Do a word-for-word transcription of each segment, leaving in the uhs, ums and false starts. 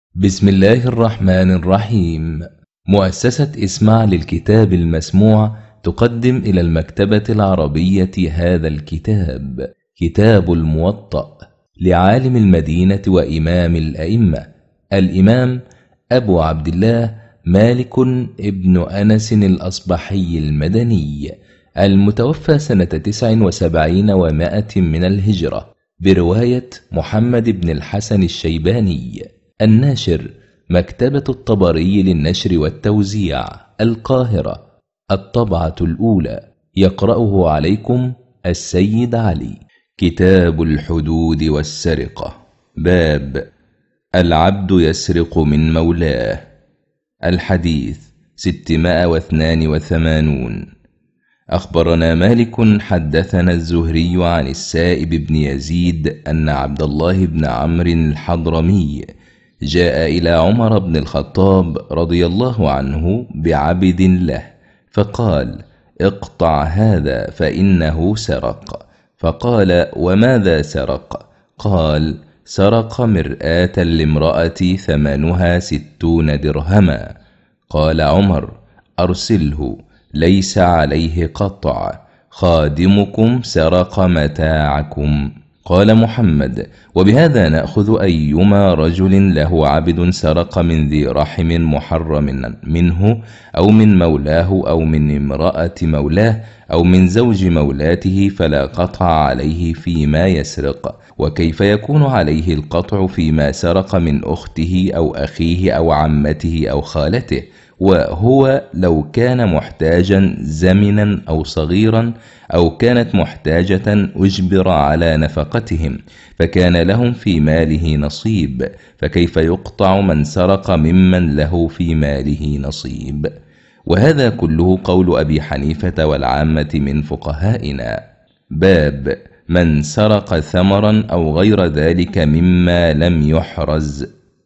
بسم الله الرحمن الرحيم. مؤسسة اسمع للكتاب المسموع تقدم إلى المكتبة العربية هذا الكتاب، كتاب الموطأ لعالم المدينة وإمام الأئمة الإمام أبو عبد الله مالك ابن أنس الأصبحي المدني، المتوفى سنة تسع وسبعين ومائة من الهجرة، برواية محمد بن الحسن الشيباني. الناشر مكتبة الطبري للنشر والتوزيع، القاهرة، الطبعة الأولى. يقرأه عليكم السيد علي. كتاب الحدود والسرقة. باب العبد يسرق من مولاه. الحديث ستمائة واثنان وثمانون. أخبرنا مالك حدثنا الزهري عن السائب بن يزيد أن عبد الله بن عمرو الحضرمي جاء إلى عمر بن الخطاب رضي الله عنه بعبد له، فقال: اقطع هذا فإنه سرق. فقال: وماذا سرق؟ قال: سرق مرآة لامرأة ثمنها ستون درهما. قال عمر: أرسله، ليس عليه قطع، خادمكم سرق متاعكم. قال محمد: وبهذا نأخذ أيما رجل له عبد سرق من ذي رحم محرم منه، أو من مولاه، أو من امرأة مولاه، أو من زوج مولاته، فلا قطع عليه فيما يسرق. وكيف يكون عليه القطع فيما سرق من أخته أو أخيه أو عمته أو خالته؟ وهو لو كان محتاجا زمنا أو صغيرا، أو كانت محتاجة أجبر على نفقتهم، فكان لهم في ماله نصيب، فكيف يقطع من سرق ممن له في ماله نصيب؟ وهذا كله قول أبي حنيفة والعامة من فقهائنا. باب من سرق ثمرا أو غير ذلك مما لم يحرز.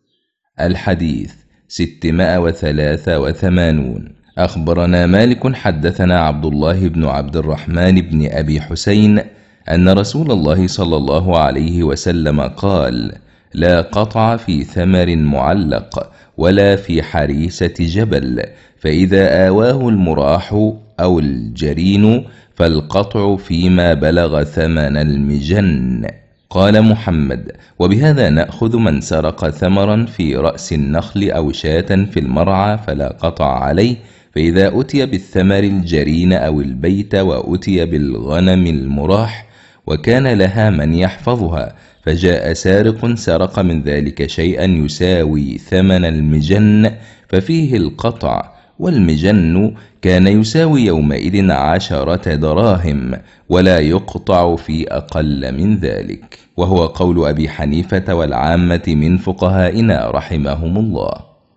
الحديث ستمائة وثلاثة وثمانون. أخبرنا مالك حدثنا عبد الله بن عبد الرحمن بن أبي حسين أن رسول الله صلى الله عليه وسلم قال: لا قطع في ثمر معلق ولا في حريسة جبل، فإذا آواه المراح أو الجرين فالقطع فيما بلغ ثمن المجن. قال محمد: وبهذا نأخذ من سرق ثمرا في رأس النخل أو شاة في المرعى فلا قطع عليه، فإذا أتي بالثمر الجرين أو البيت وأتي بالغنم المراح وكان لها من يحفظها، فجاء سارق سرق من ذلك شيئا يساوي ثمن المجن، ففيه القطع، والمجن كان يساوي يومئذ عشرة دراهم، ولا يقطع في أقل من ذلك. وهو قول أبي حنيفة والعامة من فقهائنا رحمهم الله.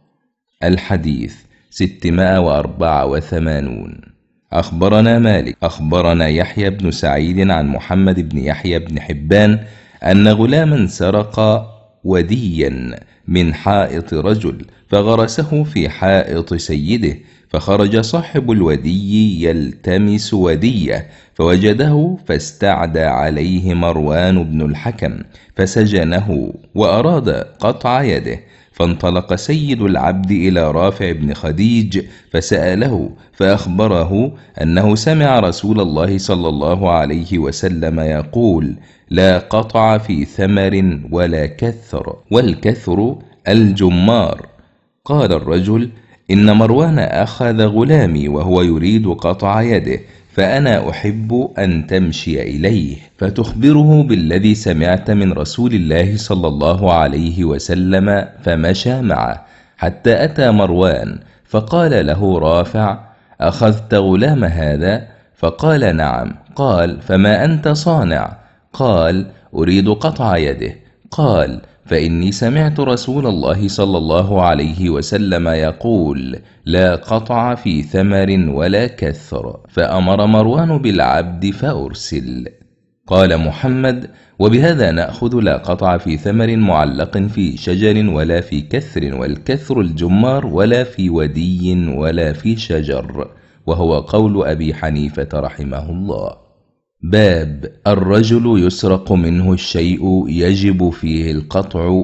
الحديث ستمائة وأربعة وثمانون. أخبرنا مالك أخبرنا يحيى بن سعيد عن محمد بن يحيى بن حبان أن غلاما سرق وديا من حائط رجل، فغرسه في حائط سيده، فخرج صاحب الودي يلتمس وديه، فوجده فاستعدى عليه مروان بن الحكم فسجنه وأراد قطع يده، فانطلق سيد العبد إلى رافع بن خديج فسأله، فأخبره أنه سمع رسول الله صلى الله عليه وسلم يقول: لا قطع في ثمر ولا كثر، والكثر الجمار. قال الرجل: إن مروان أخذ غلامي وهو يريد قطع يده، فأنا أحب أن تمشي إليه فتخبره بالذي سمعت من رسول الله صلى الله عليه وسلم. فمشى معه حتى أتى مروان، فقال له رافع: أخذت غلام هذا؟ فقال: نعم. قال: فما أنت صانع؟ قال: أريد قطع يده. قال: فإني سمعت رسول الله صلى الله عليه وسلم يقول: لا قطع في ثمر ولا كثر. فأمر مروان بالعبد فأرسل. قال محمد: وبهذا نأخذ لا قطع في ثمر معلق في شجر ولا في كثر، والكثر الجمار، ولا في ودي ولا في شجر. وهو قول أبي حنيفة رحمه الله. باب الرجل يسرق منه الشيء يجب فيه القطع،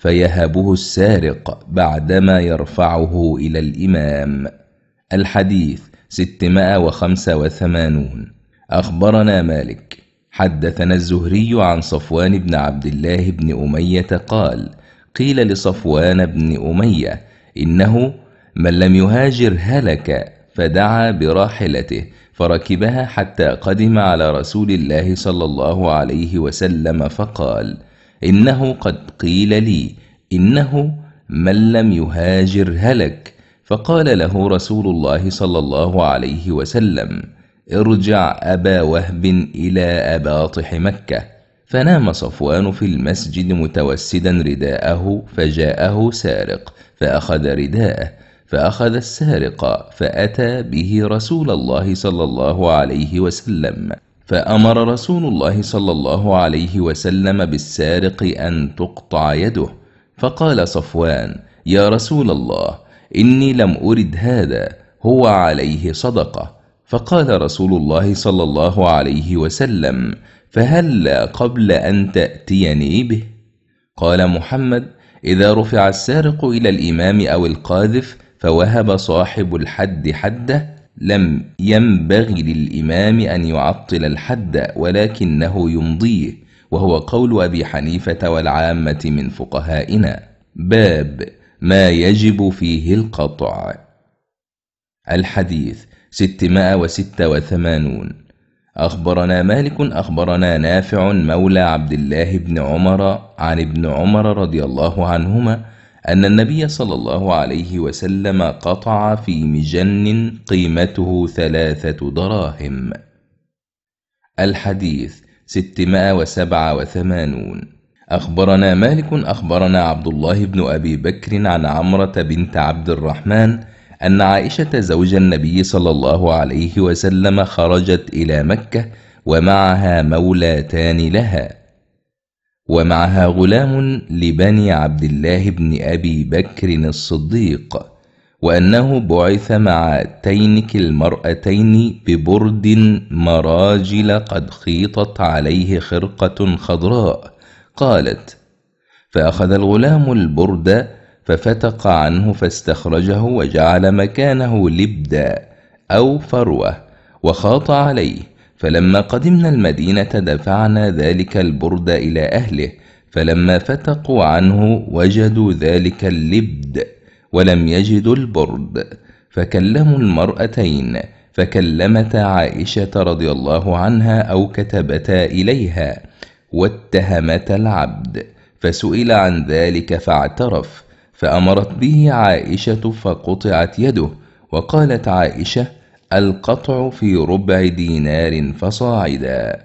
فيهبه السارق بعدما يرفعه إلى الإمام. الحديث ستمائة وخمسة وثمانون. أخبرنا مالك حدثنا الزهري عن صفوان بن عبد الله بن أمية قال: قيل لصفوان بن أمية إنه من لم يهاجر هلك، فدعا براحلته فركبها حتى قدم على رسول الله صلى الله عليه وسلم فقال: إنه قد قيل لي إنه من لم يهاجر هلك. فقال له رسول الله صلى الله عليه وسلم: ارجع أبا وهب إلى أباطح مكة. فنام صفوان في المسجد متوسدا رداءه، فجاءه سارق فأخذ رداءه، فأخذ السارق فأتى به رسول الله صلى الله عليه وسلم، فأمر رسول الله صلى الله عليه وسلم بالسارق أن تقطع يده. فقال صفوان: يا رسول الله، إني لم أرد هذا، هو عليه صدقة. فقال رسول الله صلى الله عليه وسلم: فهلا قبل أن تأتيني به؟ قال محمد: إذا رفع السارق إلى الإمام أو القاذف فوهب صاحب الحد حده، لم ينبغي للإمام أن يعطل الحد ولكنه يمضيه، وهو قول أبي حنيفة والعامة من فقهائنا. باب ما يجب فيه القطع. الحديث ستمائة وستة وثمانون. أخبرنا مالك أخبرنا نافع مولى عبد الله بن عمر عن ابن عمر رضي الله عنهما أن النبي صلى الله عليه وسلم قطع في مجن قيمته ثلاثة دراهم. الحديث ستمائة وسبعة وثمانون. أخبرنا مالك أخبرنا عبد الله بن أبي بكر عن عمرة بنت عبد الرحمن أن عائشة زوج النبي صلى الله عليه وسلم خرجت إلى مكة ومعها مولاتان لها، ومعها غلام لبني عبد الله بن أبي بكر الصديق، وأنه بعث مع تينك المرأتين ببرد مراجل قد خيطت عليه خرقة خضراء. قالت: فأخذ الغلام البرد ففتق عنه فاستخرجه وجعل مكانه لبدا أو فروة وخاط عليه. فلما قدمنا المدينة دفعنا ذلك البرد إلى أهله، فلما فتقوا عنه وجدوا ذلك اللبد ولم يجدوا البرد، فكلموا المرأتين فكلمتا عائشة رضي الله عنها أو كتبتا إليها واتهمتا العبد، فسئل عن ذلك فاعترف، فأمرت به عائشة فقطعت يده. وقالت عائشة: القطع في ربع دينار فصاعدا.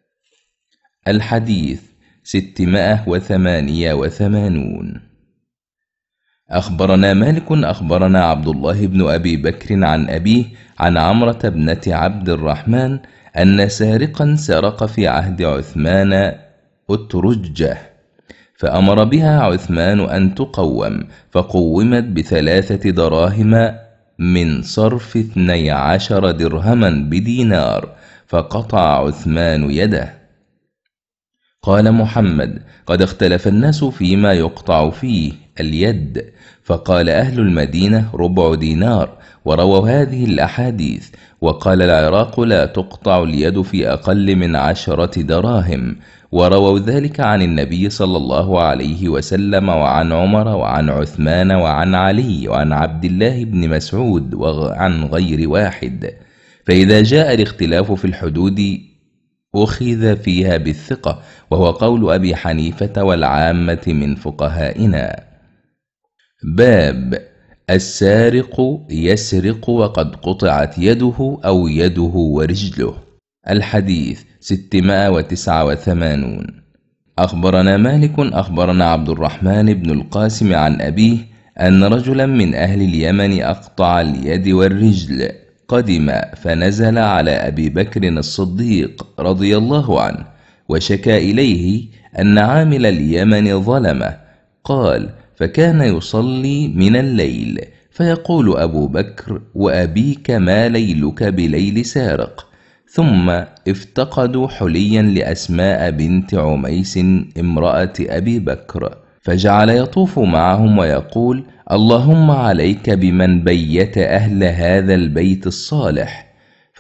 الحديث ستمائة وثمانية وثمانون. أخبرنا مالك أخبرنا عبد الله بن أبي بكر عن أبيه عن عمرة ابنة عبد الرحمن أن سارقا سرق في عهد عثمان أترجه، فأمر بها عثمان أن تقوم، فقومت بثلاثة دراهم من صرف اثني عشر درهما بدينار، فقطع عثمان يده. قال محمد: قد اختلف الناس فيما يقطع فيه اليد، فقال أهل المدينة ربع دينار، ورووا هذه الأحاديث. وقال العراق: لا تقطع اليد في أقل من عشرة دراهم، ورووا ذلك عن النبي صلى الله عليه وسلم وعن عمر وعن عثمان وعن علي وعن عبد الله بن مسعود وعن غير واحد. فإذا جاء الاختلاف في الحدود أخذ فيها بالثقة، وهو قول أبي حنيفة والعامة من فقهائنا. باب السارق يسرق وقد قطعت يده أو يده ورجله. الحديث ستمائة وتسعة وثمانون. أخبرنا مالك أخبرنا عبد الرحمن بن القاسم عن أبيه أن رجلا من أهل اليمن أقطع اليد والرجل، قدم فنزل على أبي بكر الصديق رضي الله عنه، وشكى إليه أن عامل اليمن ظلمه. قال: فكان يصلي من الليل، فيقول أبو بكر: وأبيك ما ليلك بليل سارق؟ ثم افتقدوا حليا لأسماء بنت عميس امرأة أبي بكر، فجعل يطوف معهم ويقول: اللهم عليك بمن بيت أهل هذا البيت الصالح.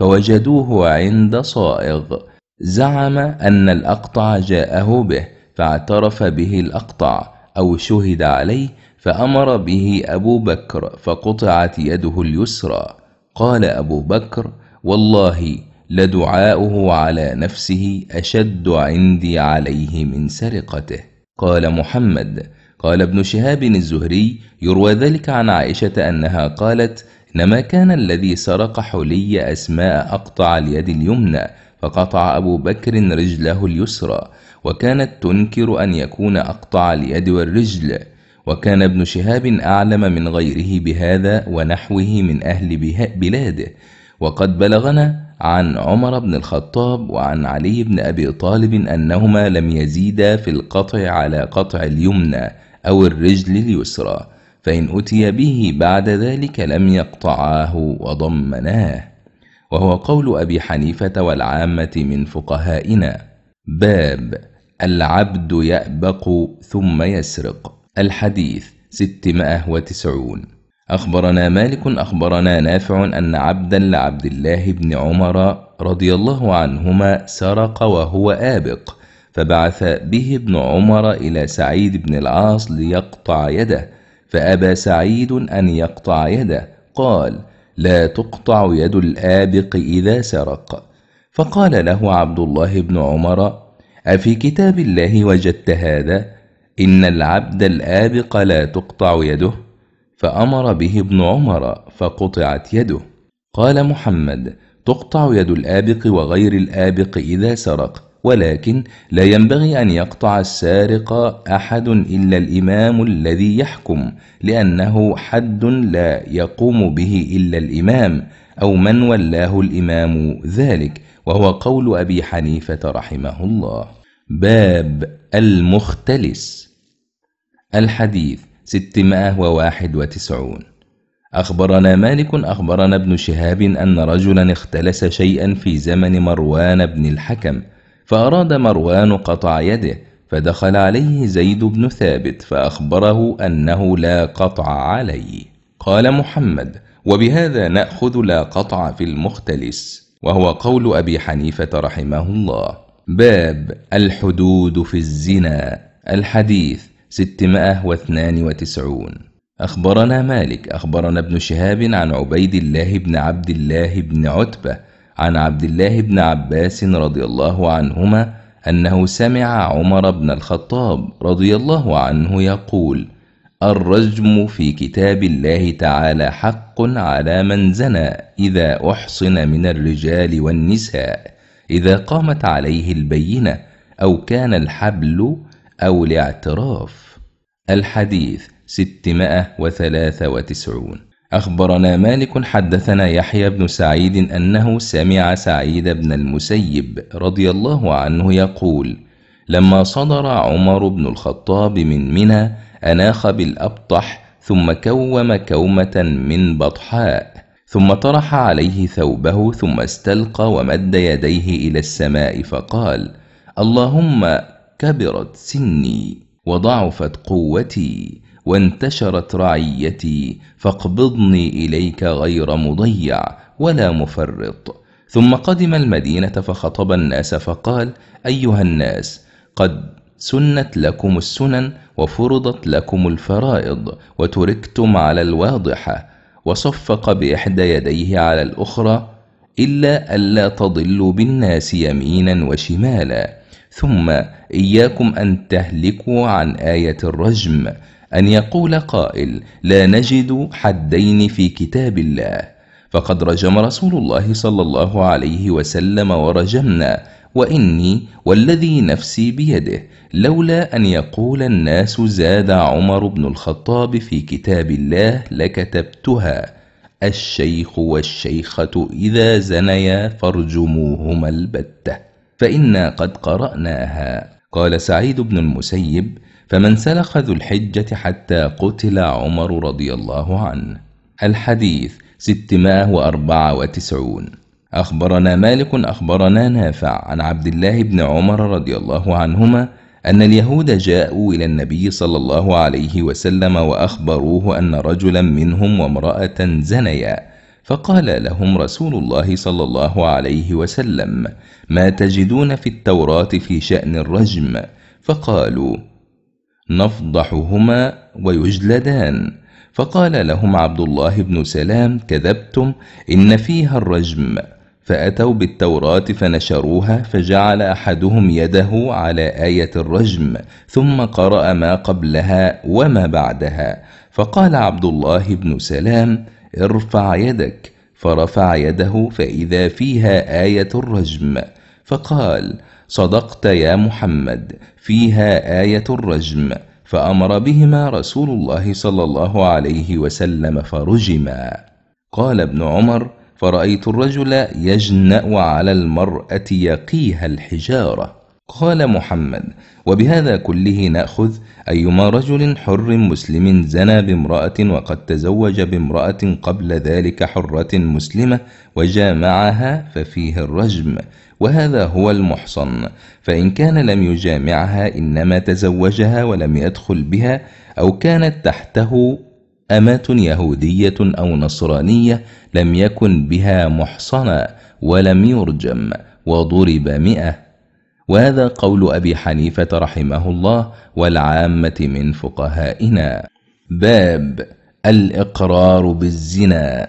فوجدوه عند صائغ، زعم أن الأقطع جاءه به فاعترف به الأقطع أو شهد عليه، فأمر به أبو بكر فقطعت يده اليسرى. قال أبو بكر: والله لدعاؤه على نفسه أشد عندي عليه من سرقته. قال محمد: قال ابن شهاب الزهري: يروى ذلك عن عائشة أنها قالت: إنما كان الذي سرق حلي أسماء أقطع اليد اليمنى، فقطع أبو بكر رجله اليسرى، وكانت تنكر أن يكون أقطع اليد والرجل. وكان ابن شهاب أعلم من غيره بهذا ونحوه من أهل بلاده. وقد بلغنا عن عمر بن الخطاب وعن علي بن أبي طالب أنهما لم يزيدا في القطع على قطع اليمنى أو الرجل اليسرى، فإن أتي به بعد ذلك لم يقطعاه وضمناه، وهو قول أبي حنيفة والعامة من فقهائنا. باب العبد يأبق ثم يسرق. الحديث ستمائة وتسعون. أخبرنا مالك أخبرنا نافع أن عبدا لعبد الله بن عمر رضي الله عنهما سرق وهو آبق، فبعث به ابن عمر إلى سعيد بن العاص ليقطع يده، فأبى سعيد أن يقطع يده، قال: لا تقطع يد الآبق إذا سرق. فقال له عبد الله بن عمر: أفي كتاب الله وجدت هذا؟ إن العبد الآبق لا تقطع يده. فأمر به ابن عمر فقطعت يده. قال محمد: تقطع يد الآبق وغير الآبق إذا سرق، ولكن لا ينبغي أن يقطع السارق أحد إلا الإمام الذي يحكم، لأنه حد لا يقوم به إلا الإمام أو من ولاه الإمام ذلك، وهو قول أبي حنيفة رحمه الله. باب المختلس. الحديث ستمائة وواحد وتسعون. أخبرنا مالك أخبرنا ابن شهاب أن رجلا اختلس شيئا في زمن مروان بن الحكم، فأراد مروان قطع يده، فدخل عليه زيد بن ثابت فأخبره أنه لا قطع عليه. قال محمد: وبهذا نأخذ لا قطع في المختلس، وهو قول أبي حنيفة رحمه الله. باب الحدود في الزنا. الحديث ستمائة واثنان وتسعون. أخبرنا مالك أخبرنا ابن شهاب عن عبيد الله بن عبد الله بن عتبة عن عبد الله بن عباس رضي الله عنهما أنه سمع عمر بن الخطاب رضي الله عنه يقول: الرجم في كتاب الله تعالى حق على من زنى إذا أحصن من الرجال والنساء، إذا قامت عليه البينة أو كان الحبل أو الاعتراف. الحديث ستمائة وثلاثة وتسعون. أخبرنا مالك حدثنا يحيى بن سعيد أنه سمع سعيد بن المسيب رضي الله عنه يقول: لما صدر عمر بن الخطاب من منى أناخ بالأبطح، ثم كوم كومة من بطحاء، ثم طرح عليه ثوبه، ثم استلقى ومد يديه إلى السماء فقال: اللهم كبرت سني وضعفت قوتي وانتشرت رعيتي، فاقبضني إليك غير مضيع ولا مفرط. ثم قدم المدينة فخطب الناس فقال: أيها الناس، قد سنت لكم السنن وفرضت لكم الفرائض وتركتم على الواضحة. وصفق بإحدى يديه على الأخرى: إلا ألا تضلوا بالناس يمينا وشمالا. ثم إياكم أن تهلكوا عن آية الرجم، أن يقول قائل: لا نجد حدين في كتاب الله، فقد رجم رسول الله صلى الله عليه وسلم ورجمنا، وإني والذي نفسي بيده لولا أن يقول الناس زاد عمر بن الخطاب في كتاب الله لكتبتها: الشيخ والشيخة إذا زنيا فارجموهما البتة، فإنا قد قرأناها. قال سعيد بن المسيب: فمن سلخ ذو الحجة حتى قتل عمر رضي الله عنه. الحديث ستمائة وأربعة وتسعون. أخبرنا مالك أخبرنا نافع عن عبد الله بن عمر رضي الله عنهما أن اليهود جاءوا إلى النبي صلى الله عليه وسلم وأخبروه أن رجلا منهم وامرأة زنيا، فقال لهم رسول الله صلى الله عليه وسلم: ما تجدون في التوراة في شأن الرجم؟ فقالوا: نفضحهما ويجلدان. فقال لهم عبد الله بن سلام: كذبتم، إن فيها الرجم. فأتوا بالتوراة فنشروها، فجعل أحدهم يده على آية الرجم، ثم قرأ ما قبلها وما بعدها. فقال عبد الله بن سلام: ارفع يدك. فرفع يده فإذا فيها آية الرجم. فقال: صدقت يا محمد، فيها آية الرجم. فأمر بهما رسول الله صلى الله عليه وسلم فرجما. قال ابن عمر: فرأيت الرجل يجنأ على المرأة يقيها الحجارة. قال محمد: وبهذا كله نأخذ أيما رجل حر مسلم زنى بامرأة وقد تزوج بامرأة قبل ذلك حرة مسلمة وجامعها ففيه الرجم، وهذا هو المحصن. فإن كان لم يجامعها إنما تزوجها ولم يدخل بها، أو كانت تحته أمة يهودية أو نصرانية لم يكن بها محصنا ولم يرجم، وضرب مئة. وهذا قول أبي حنيفة رحمه الله والعامة من فقهائنا. باب الإقرار بالزنا.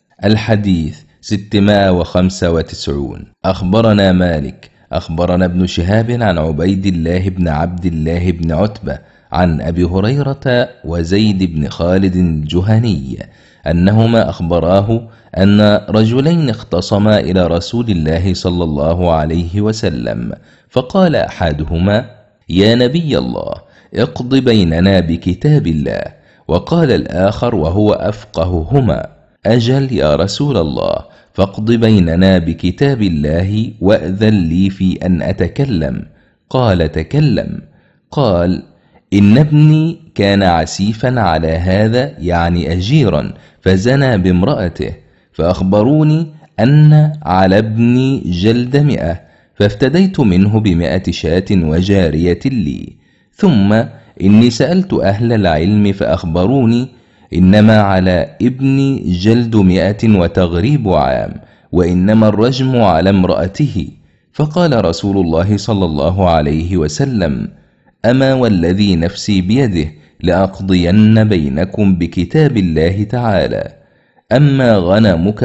الحديث ستمائة وخمسة وتسعون. أخبرنا مالك أخبرنا ابن شهاب عن عبيد الله بن عبد الله بن عتبة عن أبي هريرة وزيد بن خالد الجهني أنهما أخبراه أن رجلين اختصما إلى رسول الله صلى الله عليه وسلم، فقال أحدهما: يا نبي الله، اقض بيننا بكتاب الله. وقال الآخر وهو أفقههما: أجل يا رسول الله، فاقض بيننا بكتاب الله وأذن لي في أن أتكلم. قال: تكلم. قال: إن ابني كان عسيفا على هذا، يعني أجيرا، فزنى بامرأته، فأخبروني أن على ابني جلد مئة، فافتديت منه بمئة شاة وجارية لي. ثم إني سألت أهل العلم فأخبروني إنما على ابني جلد مئة وتغريب عام، وإنما الرجم على امرأته. فقال رسول الله صلى الله عليه وسلم: أما والذي نفسي بيده لأقضين بينكم بكتاب الله تعالى. أما غنمك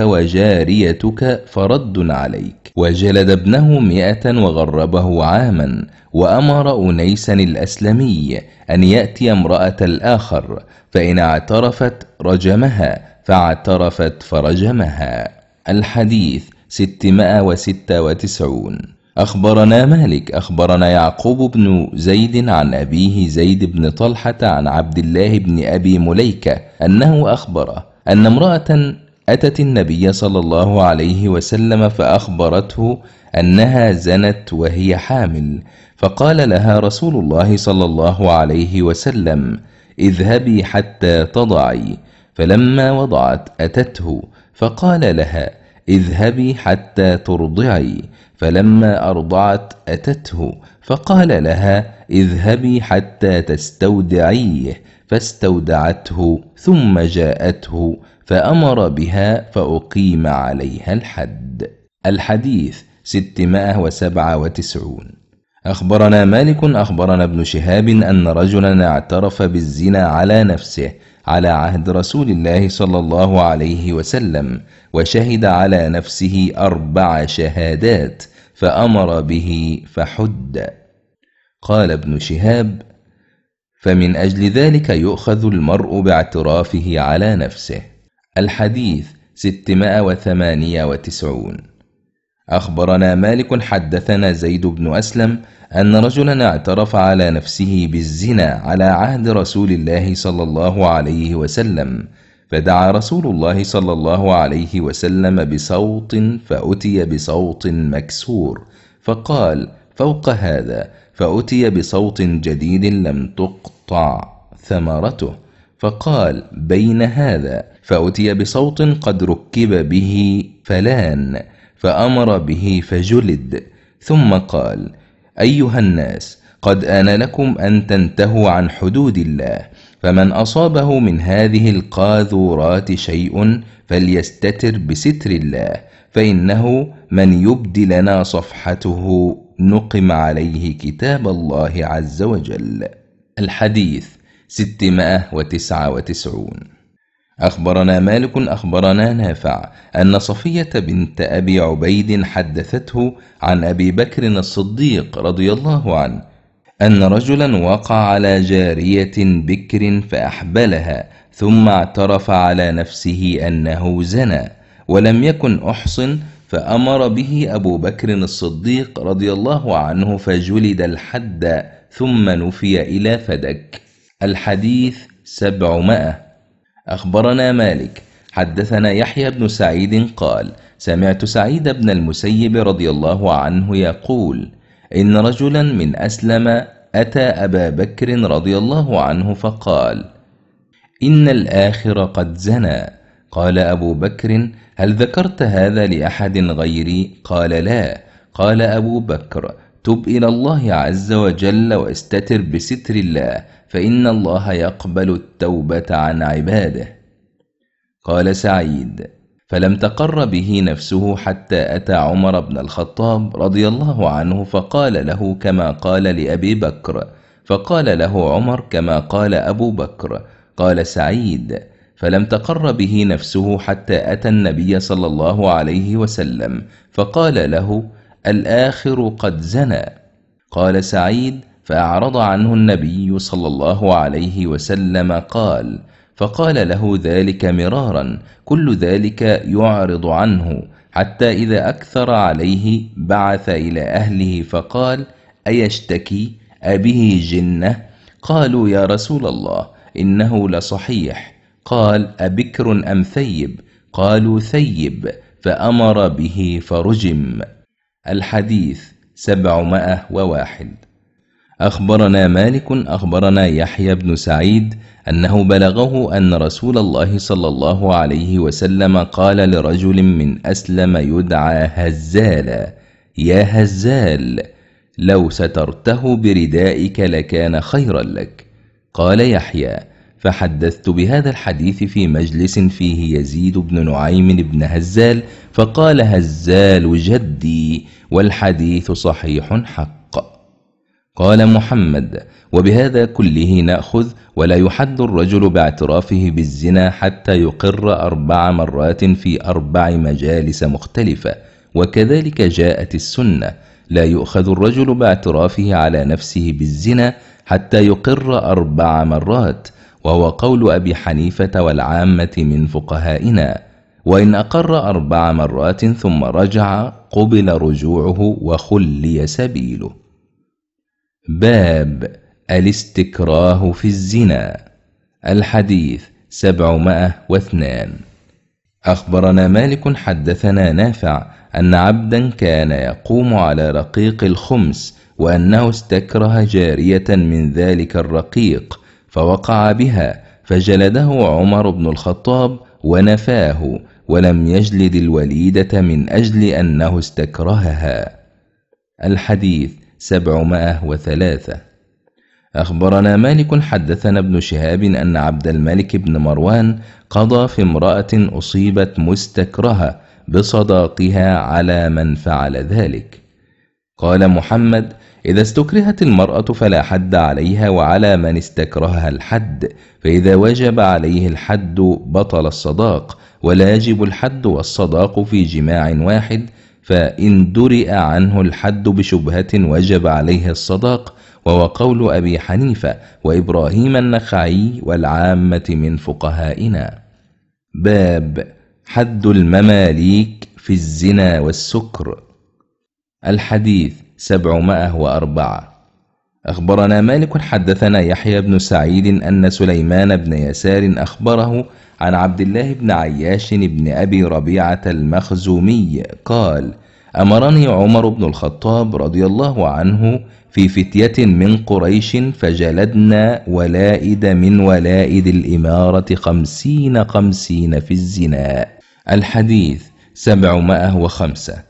وجاريتك فرد عليك. وجلد ابنه مئة وغربه عاما، وأمر أنيسا الأسلمي أن يأتي امرأة الآخر، فإن اعترفت رجمها، فاعترفت فرجمها. الحديث ستمائة وستة وتسعون. أخبرنا مالك أخبرنا يعقوب بن زيد عن أبيه زيد بن طلحة عن عبد الله بن أبي مليكة أنه أخبره أن امرأة أتت النبي صلى الله عليه وسلم فأخبرته أنها زنت وهي حامل، فقال لها رسول الله صلى الله عليه وسلم: اذهبي حتى تضعي. فلما وضعت أتته فقال لها: اذهبي حتى ترضعي. فلما أرضعت أتته فقال لها: اذهبي حتى تستودعيه. فاستودعته ثم جاءته فأمر بها فأقيم عليها الحد. الحديث ستمائة وسبعة وتسعون. أخبرنا مالك أخبرنا ابن شهاب أن رجلا اعترف بالزنا على نفسه على عهد رسول الله صلى الله عليه وسلم، وشهد على نفسه أربع شهادات، فأمر به فحد. قال ابن شهاب: فمن أجل ذلك يؤخذ المرء باعترافه على نفسه. الحديث ستمائة وثمانية وتسعون. أخبرنا مالك حدثنا زيد بن أسلم أن رجلا اعترف على نفسه بالزنا على عهد رسول الله صلى الله عليه وسلم، فدعا رسول الله صلى الله عليه وسلم بصوت، فأتي بصوت مكسور، فقال: فوق هذا. فأتي بصوت جديد لم تقطع ثمرته، فقال: بين هذا. فأتي بصوت قد ركب به فلان، فأمر به فجلد. ثم قال: أيها الناس، قد آن لكم أن تنتهوا عن حدود الله، فمن أصابه من هذه القاذورات شيء فليستتر بستر الله، فإنه من يبد لنا صفحته نقم عليه كتاب الله عز وجل. الحديث ستمائة وتسعة وتسعون. أخبرنا مالك أخبرنا نافع أن صفية بنت أبي عبيد حدثته عن أبي بكر الصديق رضي الله عنه أن رجلا وقع على جارية بكر فأحبلها، ثم اعترف على نفسه أنه زنى ولم يكن أحصن، فأمر به أبو بكر الصديق رضي الله عنه فجلد الحد ثم نفي إلى فدك. الحديث سبعمائة. أخبرنا مالك حدثنا يحيى بن سعيد قال سمعت سعيد بن المسيب رضي الله عنه يقول إن رجلا من أسلم أتى أبا بكر رضي الله عنه فقال إن الآخر قد زنى. قال أبو بكر هل ذكرت هذا لأحد غيري؟ قال لا. قال أبو بكر تب إلى الله عز وجل واستتر بستر الله، فإن الله يقبل التوبة عن عباده. قال سعيد فلم تقر به نفسه حتى أتى عمر بن الخطاب رضي الله عنه فقال له كما قال لأبي بكر، فقال له عمر كما قال أبو بكر. قال سعيد فلم تقر به نفسه حتى أتى النبي صلى الله عليه وسلم فقال له الآخر قد زنى. قال سعيد فأعرض عنه النبي صلى الله عليه وسلم قال فقال له ذلك مرارا، كل ذلك يعرض عنه، حتى إذا أكثر عليه بعث إلى أهله فقال أيشتكي أبه جنة؟ قالوا يا رسول الله إنه لصحيح. قال أبكر أم ثيب؟ قالوا ثيب، فأمر به فرجم. الحديث سبعمائة وواحد. أخبرنا مالك أخبرنا يحيى بن سعيد أنه بلغه أن رسول الله صلى الله عليه وسلم قال لرجل من أسلم يدعى هزالا يا هزال لو سترته بردائك لكان خيرا لك. قال يحيى فحدثت بهذا الحديث في مجلس فيه يزيد بن نعيم بن هزال فقال هزال جدي، والحديث صحيح حق. قال محمد وبهذا كله نأخذ ولا يحد الرجل باعترافه بالزنا حتى يقر أربع مرات في أربع مجالس مختلفة، وكذلك جاءت السنة لا يؤخذ الرجل باعترافه على نفسه بالزنا حتى يقر أربع مرات، وهو قول أبي حنيفة والعامة من فقهائنا، وإن أقر أربع مرات ثم رجع قبل رجوعه وخلي سبيله. باب الاستكراه في الزنا. الحديث سبعمائة واثنان. أخبرنا مالك حدثنا نافع أن عبدا كان يقوم على رقيق الخمس، وأنه استكره جارية من ذلك الرقيق فوقع بها، فجلده عمر بن الخطاب ونفاه، ولم يجلد الوليدة من أجل أنه استكرهها. الحديث سبعمائة وثلاثة. أخبرنا مالك حدثنا ابن شهاب أن عبد الملك بن مروان قضى في امرأة أصيبت مستكرهة بصداقها على من فعل ذلك. قال محمد إذا استكرهت المرأة فلا حد عليها، وعلى من استكرهها الحد، فإذا وجب عليه الحد بطل الصداق، ولا يجب الحد والصداق في جماع واحد، فإن درئ عنه الحد بشبهة وجب عليه الصداق، وهو قول أبي حنيفة وإبراهيم النخعي والعامة من فقهائنا. باب حد المماليك في الزنا والسكر. الحديث سبعمائة وأربعة. أخبرنا مالك حدثنا يحيى بن سعيد أن سليمان بن يسار أخبره عن عبد الله بن عياش بن أبي ربيعة المخزومي قال أمرني عمر بن الخطاب رضي الله عنه في فتية من قريش فجلدنا ولائد من ولائد الإمارة خمسين خمسين في الزنا. الحديث سبعمائة وخمسة.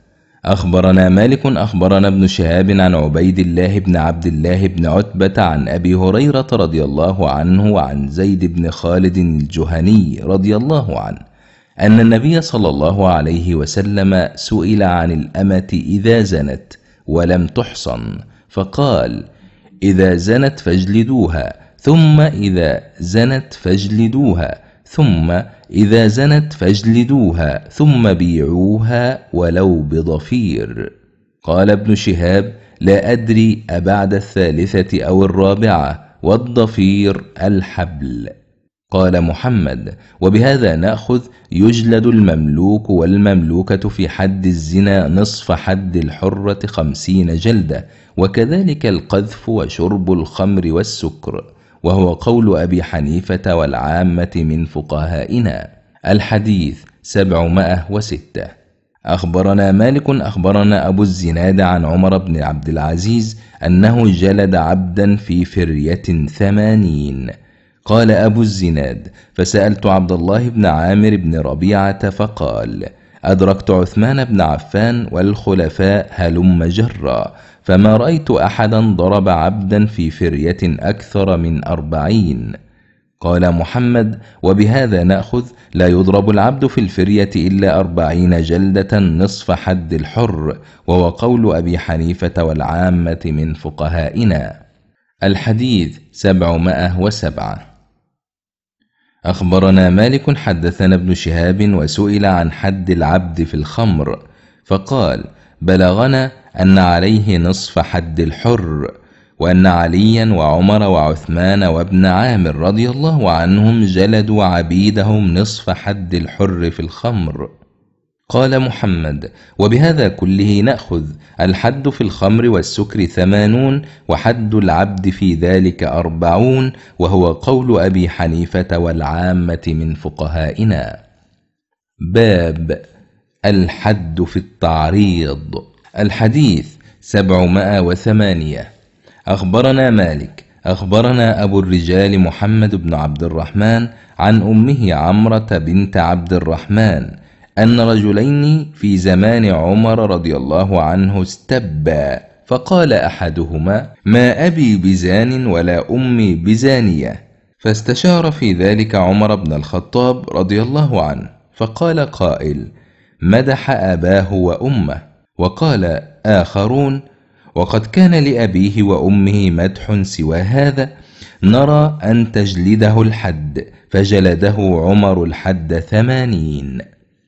أخبرنا مالك أخبرنا ابن شهاب عن عبيد الله بن عبد الله بن عتبة عن أبي هريرة رضي الله عنه وعن زيد بن خالد الجهني رضي الله عنه أن النبي صلى الله عليه وسلم سئل عن الأمة إذا زنت ولم تحصن، فقال: إذا زنت فاجلدوها، ثم إذا زنت فاجلدوها، ثم إذا زنت فاجلدوها، ثم بيعوها ولو بضفير. قال ابن شهاب: لا أدري أبعد الثالثة أو الرابعة، والضفير الحبل. قال محمد: وبهذا نأخذ يجلد المملوك والمملوكة في حد الزنا نصف حد الحرة خمسين جلدة، وكذلك القذف وشرب الخمر والسكر، وهو قول أبي حنيفة والعامة من فقهائنا. الحديث سبعمائة وستة. أخبرنا مالك أخبرنا أبو الزناد عن عمر بن عبد العزيز أنه جلد عبدا في فرية ثمانين. قال أبو الزناد: فسألت عبد الله بن عامر بن ربيعة فقال: أدركت عثمان بن عفان والخلفاء هلم جرا، فما رأيت أحدا ضرب عبدا في فرية أكثر من أربعين. قال محمد: وبهذا نأخذ لا يضرب العبد في الفرية إلا أربعين جلدة نصف حد الحر، وهو قول أبي حنيفة والعامة من فقهائنا. الحديث سبعمائة وسبعة. أخبرنا مالك حدثنا ابن شهاب وسئل عن حد العبد في الخمر، فقال: بلغنا أن عليه نصف حد الحر، وأن عليا وعمر وعثمان وابن عامر رضي الله عنهم جلدوا عبيدهم نصف حد الحر في الخمر. قال محمد: وبهذا كله نأخذ الحد في الخمر والسكر ثمانون، وحد العبد في ذلك أربعون، وهو قول أبي حنيفة والعامة من فقهائنا. باب الحد في التعريض. الحديث سبعمائة وثمانية. أخبرنا مالك أخبرنا أبو الرجال محمد بن عبد الرحمن عن أمه عمرة بنت عبد الرحمن أن رجلين في زمان عمر رضي الله عنه استبا، فقال أحدهما: ما أبي بزان ولا أمي بزانية، فاستشار في ذلك عمر بن الخطاب رضي الله عنه، فقال قائل: مدح أباه وأمه. وقال آخرون: وقد كان لأبيه وأمه مدح سوى هذا، نرى أن تجلده الحد، فجلده عمر الحد ثمانين.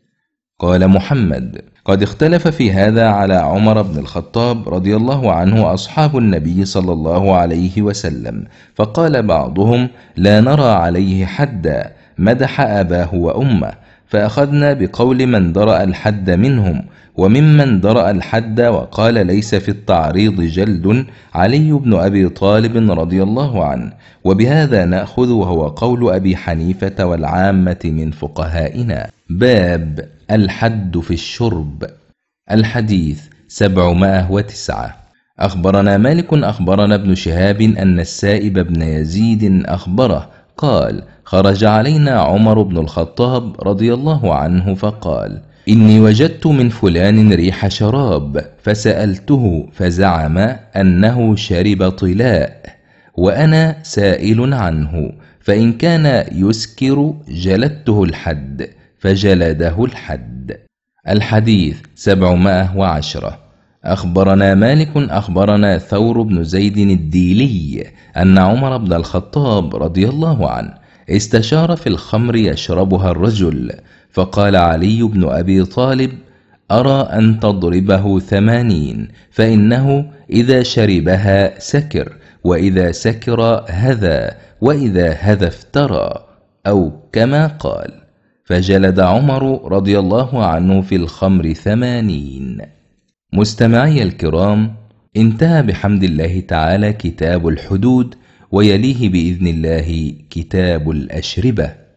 قال محمد: قد اختلف في هذا على عمر بن الخطاب رضي الله عنه أصحاب النبي صلى الله عليه وسلم، فقال بعضهم: لا نرى عليه حدا، مدح أباه وأمه، فأخذنا بقول من درأ الحد منهم. وممن درأ الحد وقال ليس في التعريض جلد علي بن أبي طالب رضي الله عنه، وبهذا نأخذ، وهو قول أبي حنيفة والعامة من فقهائنا. باب الحد في الشرب. الحديث سبعمائة وتسعة. أخبرنا مالك أخبرنا ابن شهاب أن السائب بن يزيد أخبره قال: خرج علينا عمر بن الخطاب رضي الله عنه فقال: إني وجدت من فلان ريح شراب، فسألته فزعم أنه شرب طلاء، وأنا سائل عنه، فإن كان يسكر جلدته الحد، فجلده الحد. الحديث سبعمائة وعشرة. أخبرنا مالك أخبرنا ثور بن زيد الديلي أن عمر بن الخطاب رضي الله عنه استشار في الخمر يشربها الرجل، فقال علي بن أبي طالب: أرى أن تضربه ثمانين، فإنه إذا شربها سكر، وإذا سكر هذا، وإذا هذا افترى، أو كما قال. فجلد عمر رضي الله عنه في الخمر ثمانين. مستمعي الكرام، انتهى بحمد الله تعالى كتاب الحدود، ويليه بإذن الله كتاب الأشربة.